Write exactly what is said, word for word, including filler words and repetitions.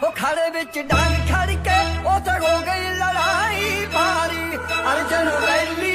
वो खड़े बिच डांग खड़ के उथे हो गई लड़ाई भारी। अर्जन वैली